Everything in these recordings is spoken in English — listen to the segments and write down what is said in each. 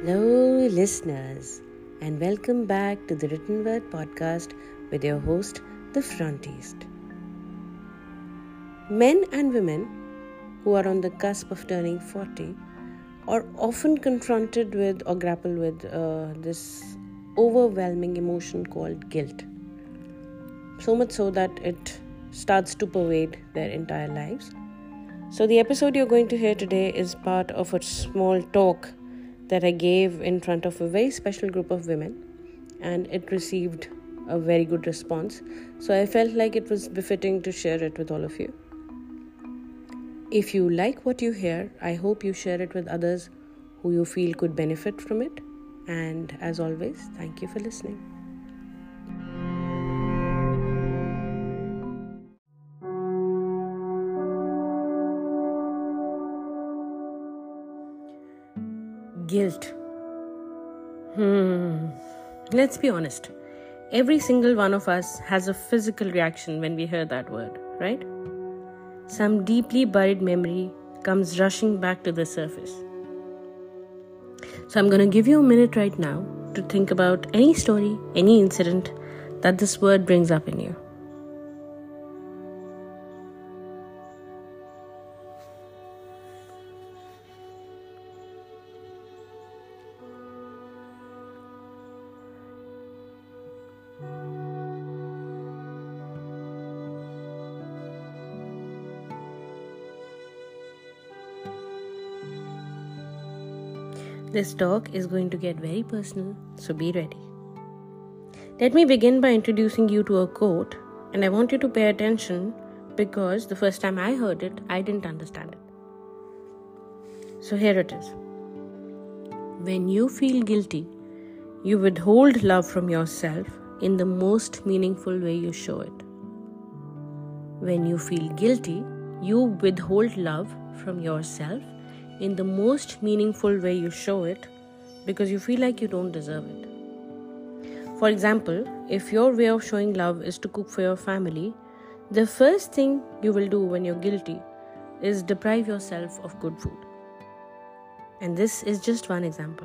Hello, listeners, and welcome back to the Written Word podcast with your host, The Frontiest. Men and women who are on the cusp of turning 40 are often confronted with or grapple with this overwhelming emotion called guilt. So much so that it starts to pervade their entire lives. So the episode you're going to hear today is part of a small talk that I gave in front of a very special group of women, and it received a very good response. So I felt like it was befitting to share it with all of you. If you like what you hear, I hope you share it with others who you feel could benefit from it. And as always, thank you for listening. Guilt. Let's be honest. Every single one of us has a physical reaction when we hear that word, right? Some deeply buried memory comes rushing back to the surface. So I'm going to give you a minute right now to think about any story, any incident that this word brings up in you. This talk is going to get very personal, so be ready. Let me begin by introducing you to a quote, and I want you to pay attention because the first time I heard it, I didn't understand it. So here it is. When you feel guilty, you withhold love from yourself in the most meaningful way you show it. When you feel guilty, you withhold love from yourself in the most meaningful way you show it because you feel like you don't deserve it. For example, if your way of showing love is to cook for your family, the first thing you will do when you're guilty is deprive yourself of good food. And this is just one example.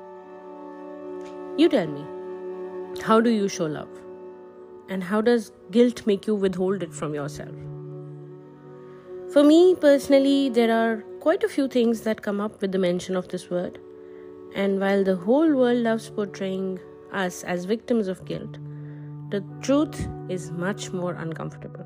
You tell me, how do you show love? And how does guilt make you withhold it from yourself? For me personally, there are quite a few things that come up with the mention of this word. And while the whole world loves portraying us as victims of guilt, the truth is much more uncomfortable.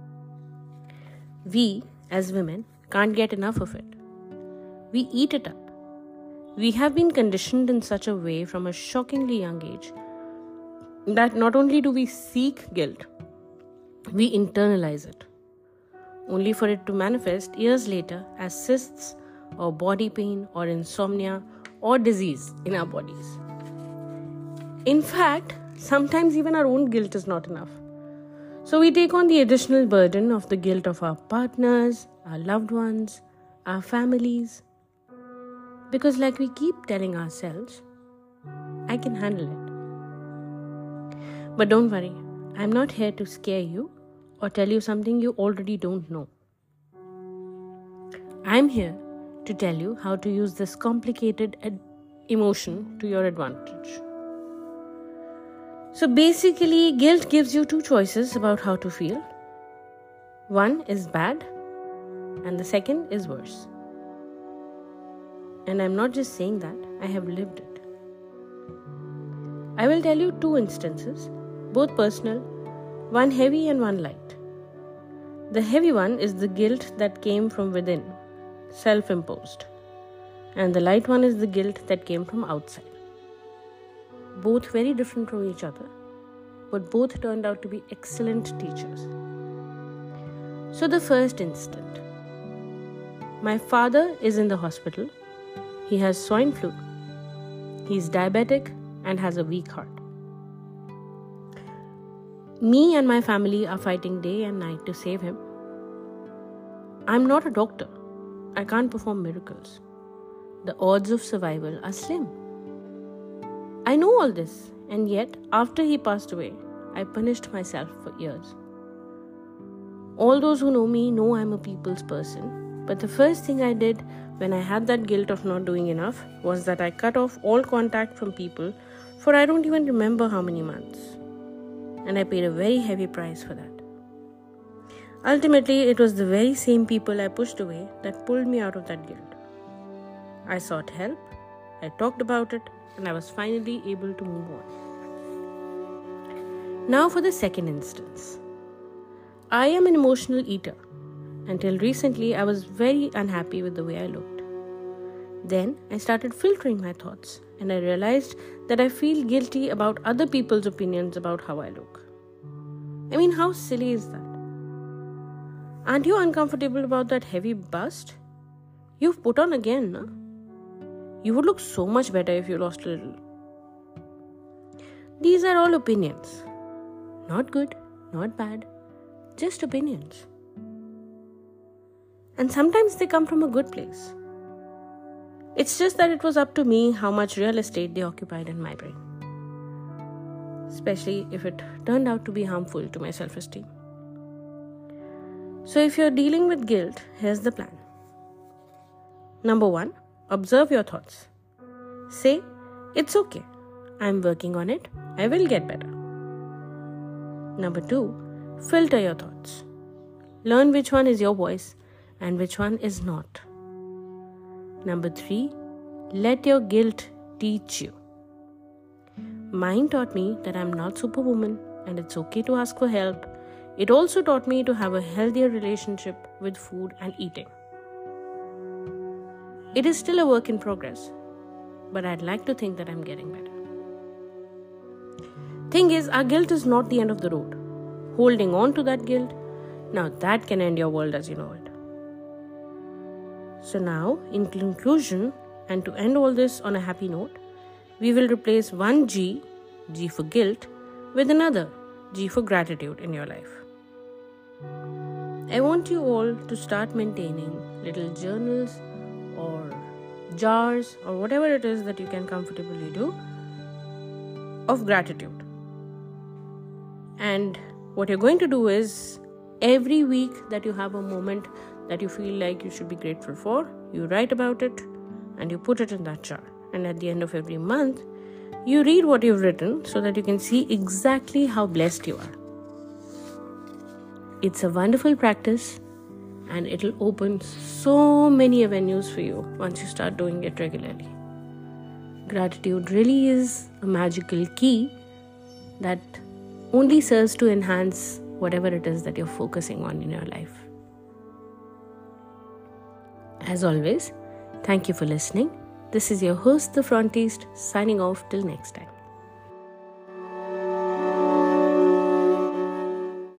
We, as women, can't get enough of it. We eat it up. We have been conditioned in such a way from a shockingly young age that not only do we seek guilt, we internalize it, only for it to manifest years later as cysts or body pain or insomnia or disease in our bodies. In fact, sometimes even our own guilt is not enough. So we take on the additional burden of the guilt of our partners, our loved ones, our families. Because like we keep telling ourselves, I can handle it. But don't worry, I'm not here to scare you or tell you something you already don't know. I'm here to tell you how to use this complicated emotion to your advantage. So basically, guilt gives you two choices about how to feel. One is bad and the second is worse. And I'm not just saying that, I have lived it. I will tell you two instances, both personal, one heavy and one light. The heavy one is the guilt that came from within, self-imposed. And the light one is the guilt that came from outside. Both very different from each other, but both turned out to be excellent teachers. So the first instant. My father is in the hospital. He has swine flu. He's diabetic and has a weak heart. Me and my family are fighting day and night to save him. I'm not a doctor. I can't perform miracles. The odds of survival are slim. I know all this, and yet, after he passed away, I punished myself for years. All those who know me know I'm a people's person, But the first thing I did when I had that guilt of not doing enough was that I cut off all contact from people for I don't even remember how many months. And I paid a very heavy price for that. Ultimately, it was the very same people I pushed away that pulled me out of that guilt. I sought help, I talked about it, and I was finally able to move on. Now for the second instance. I am an emotional eater. Until recently, I was very unhappy with the way I looked. Then I started filtering my thoughts and I realized that I feel guilty about other people's opinions about how I look. I mean, how silly is that? Aren't you uncomfortable about that heavy bust? You've put on again, no? You would look so much better if you lost a little. These are all opinions. Not good, not bad, just opinions. And sometimes they come from a good place. It's just that it was up to me how much real estate they occupied in my brain. Especially if it turned out to be harmful to my self-esteem. So if you're dealing with guilt, here's the plan. Number 1, observe your thoughts. Say, it's okay. I'm working on it. I will get better. Number 2, filter your thoughts. Learn which one is your voice and which one is not. Number 3, let your guilt teach you. Mine taught me that I'm not Superwoman and it's okay to ask for help. It also taught me to have a healthier relationship with food and eating. It is still a work in progress, but I'd like to think that I'm getting better. Thing is, our guilt is not the end of the road. Holding on to that guilt, now that can end your world as you know it. So now, in conclusion, and to end all this on a happy note, we will replace one G, G for guilt, with another, G for gratitude in your life. I want you all to start maintaining little journals or jars or whatever it is that you can comfortably do of gratitude. And what you're going to do is every week that you have a moment that you feel like you should be grateful for, you write about it and you put it in that jar. And at the end of every month, you read what you've written so that you can see exactly how blessed you are. It's a wonderful practice and it'll open so many avenues for you once you start doing it regularly. Gratitude really is a magical key that only serves to enhance whatever it is that you're focusing on in your life. As always, thank you for listening. This is your host, The Frontist, signing off till next time.